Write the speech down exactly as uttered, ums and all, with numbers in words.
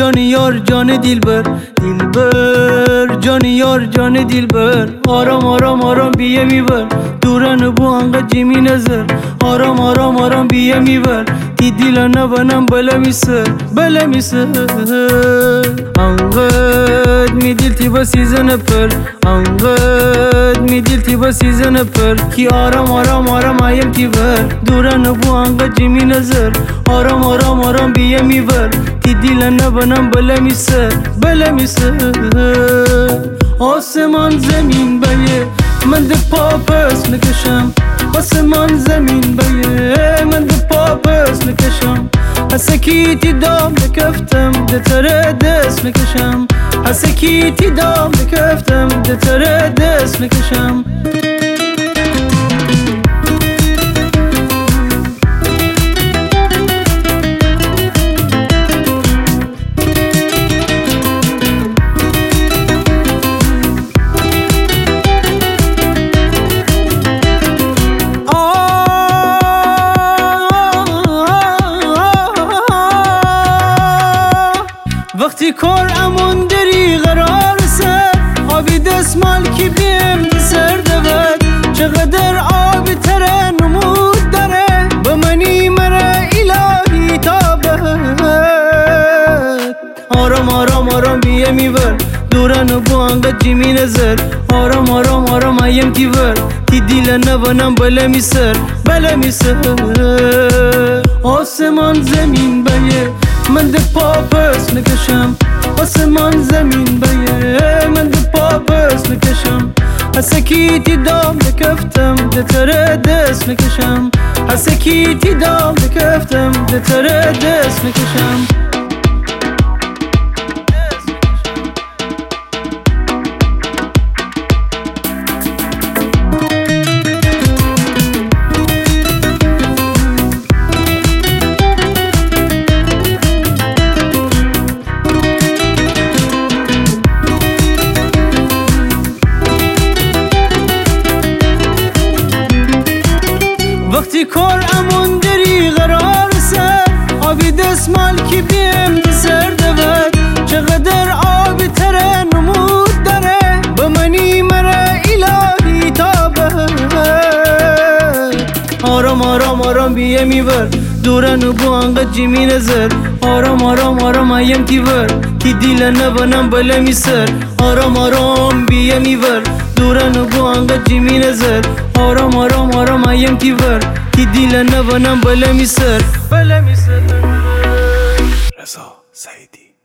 جان یار جان دلبر دلبر جان یار جان دلبر آرام آرام آرام بیه میبر دورن بو انقدر جیمی نظر آرام آرام آرام بیه میبر تی دیل نبنم بله میسر بله میسر انقدر می دیل تی با سیزن پر انقدر می دیل تی با سیزن پر کی آرام آرام آرام آیم تی بر دورن بو انقدر جیمی نظر آرام آرام آرام بیه میبر تی دیل نبنم بله میسر بله میسر آسمان زمین بیه من ده پاپس نکشم آسمان زمین بیه من ده پاپس نکشم حسکیتی دام نکفتم ده تره دست نکشم حسکیتی دام نکفتم ده تره دست نکشم وقتی کار امون داری قرار سر آبی دستمال کی بیم سر دود چقدر آبی تره نمود داره به منی مره الهی تابد آرام آرام آرام بیه میبر دورن بو انقدر جیمی نظر آرام آرام آرام ایم تی بر تی دیل نبنم بله میسر بله میسر آسمان زمین بیه من ده پاپس نکشم آسمان زمین بیه من ده پاپس نکشم حسکیتی دام نکفتم ده تره دست نکشم حسکیتی دام نکفتم ده تره دست نکشم وقتی کار امون داری قرار سر آبی دستمال کی بیم سر دود چقدر آبی تره نمود داره به منی مره الهی تابد آرام آرام آرام بیه میبر دورن بو انقدر جیمی نظر آرام آرام آرام ایم تی بر تی دیل نبنم بله میسر آرام آرام بیه میبر دورن بو انقدر جیمی نظر آرام آرام آرام ایم تی بر تی دیل نبنم بله میسر بله میسر رضا سعیدی.